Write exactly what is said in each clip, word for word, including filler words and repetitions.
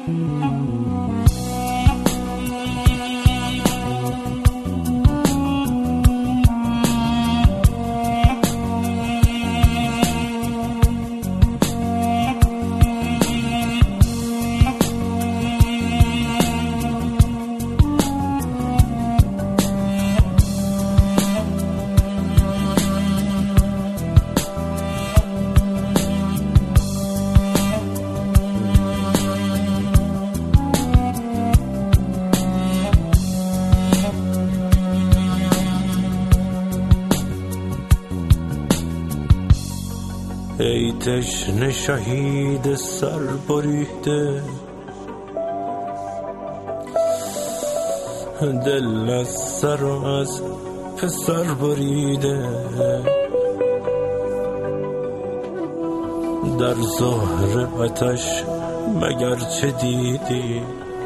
ای تشنه شهید سر بریده، دل از سر و از پسر بریده، در زهر آتش مگر چه دیدی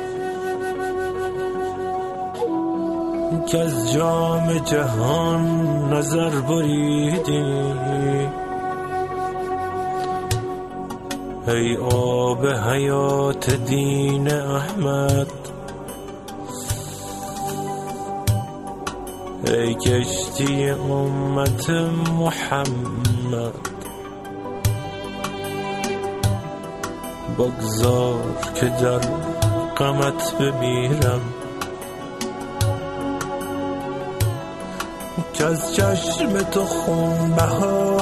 که از جام جهان نظر بریدی؟ ای آب حیات دین احمد، ای کشتی امت محمد، بگذار که در غمت بمیرم، که از چشم تو خون بها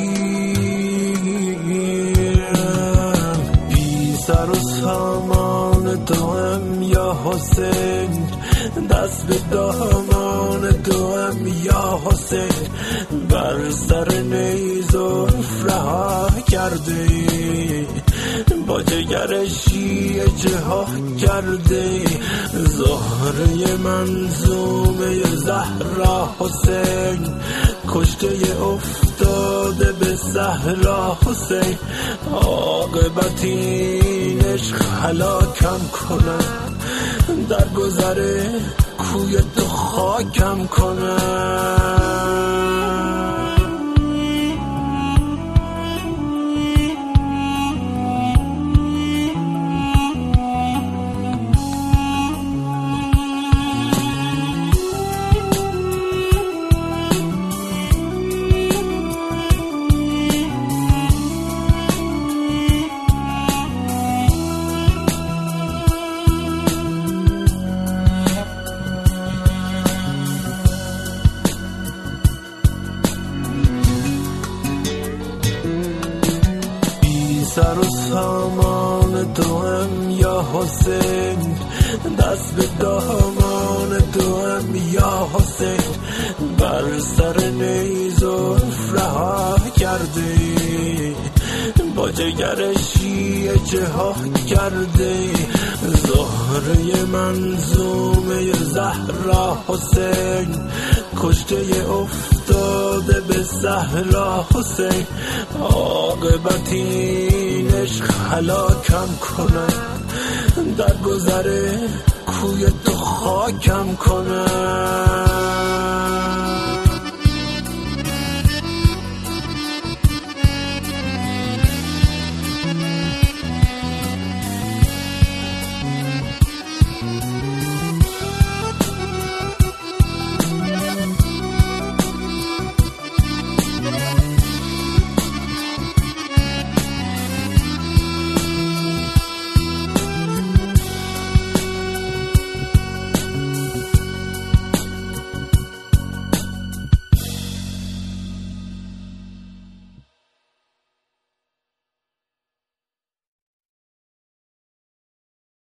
بگیرم. بی سر و سامان تو هم یا حسین، دست به دامان تو هم یا حسین، بر سر نیزلف رها کرده ای، با جگر شیعه جهاد کرده ای. زهره منظومه زهرا حسین، کشته افتاده به صحرا حسین. عاقبت این عشق هلاکم کند، در گذر کوی تو خاکم کند. سر و سامان تو هم یا حسین، دست به دامان تو هم یا حسین، بر سر نیزلف رها کرده ای، با جگر شیعه جهاد کرده ای. زهره منظومه زهرا حسین، کشته افتاده به صحرا حسین. عاقبت این عشق هلاکم کند، در گذر کوی تو خاکم کند.